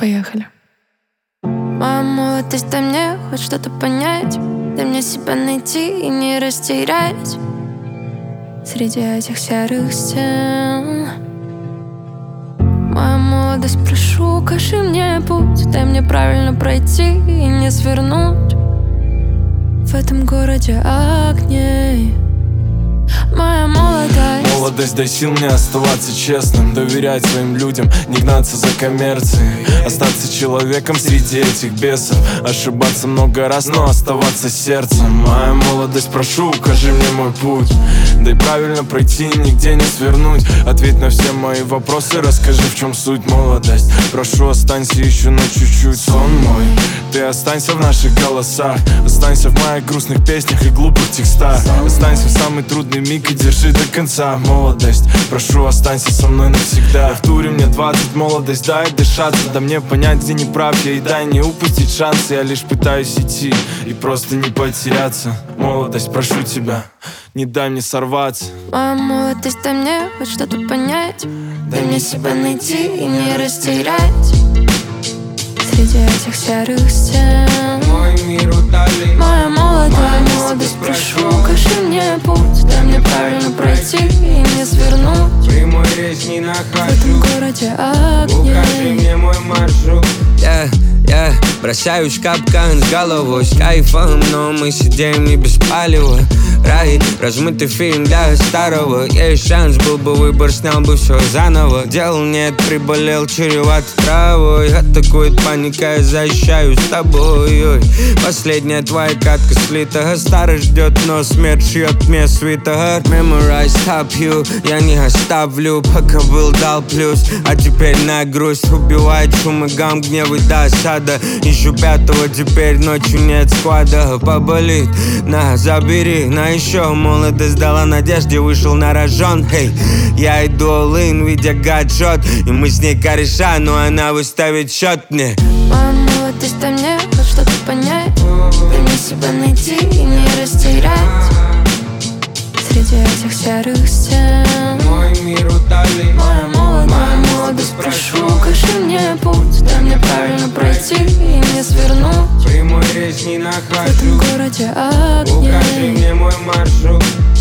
Поехали. Моя молодость, дай мне хоть что-то понять. Дай мне себя найти и не растерять среди этих серых стен. Моя молодость, прошу, укажи мне путь. Дай мне правильно пройти и не свернуть в этом городе огней. Моя молодость. Молодость, дай сил мне оставаться честным, доверять своим людям, не гнаться за коммерцией, остаться человеком среди этих бесов, ошибаться много раз, но оставаться сердцем. Моя молодость, прошу, укажи мне мой путь. Дай правильно пройти, нигде не свернуть. Ответь на все мои вопросы, расскажи, в чем суть. Молодость, прошу, останься еще на чуть-чуть. Сон мой, ты останься в наших голосах, останься в моих грустных песнях и глупых текстах, останься в самый трудный миг и держи до конца. Молодость, прошу, останься со мной навсегда. В туре мне 20, молодость, дай дышаться, да мне понять, где не прав я, и дай не упустить шансы. Я лишь пытаюсь идти и просто не потеряться. Молодость, прошу тебя, не дай мне сорваться. Моя молодость, дай мне хоть что-то понять. Дай мне себя найти и не растерять среди этих серых стен. Мой мир утоли. Моя молодость, прошу, укажи мне путь. Дай мне правильно пройти и не свернуть Прямой речь не в нахожу. этом городе Укажи огней. мне мой маршрут. Бросаюсь в капкан с головой, с кайфом, но мы сидим не без палева. Рай, размытый фильм для старого. Есть шанс, был бы выбор, снял бы все заново. Дел нет, приболел чревато травой. Атакует паника, я защищаюсь с тобой. Ой. Последняя твоя катка слита. Старость ждет, но смерть шьет мне свитер. Memorize top you, я не оставлю, пока был дал плюс. А теперь на грусть убивает шум и гам, гнев и досада. Ищу пятого, теперь ночью нет склада. Поболит, на, забери, на еще. Молодость дала надежде, вышел на рожон. Hey, я иду all-in, видя гаджет, и мы с ней кореша, но она выставит счет мне. Моя молодость, дай мне хоть что-то понять. Дай мне себя найти и не растерять среди этих серых стен. Мой мир утоли. Моя молодость, прошу, укажи мне путь. Дай мне правильно пройти и не свернуть Прямой речь не в этом нахожу. городе Укажи огней. мне мой маршрут.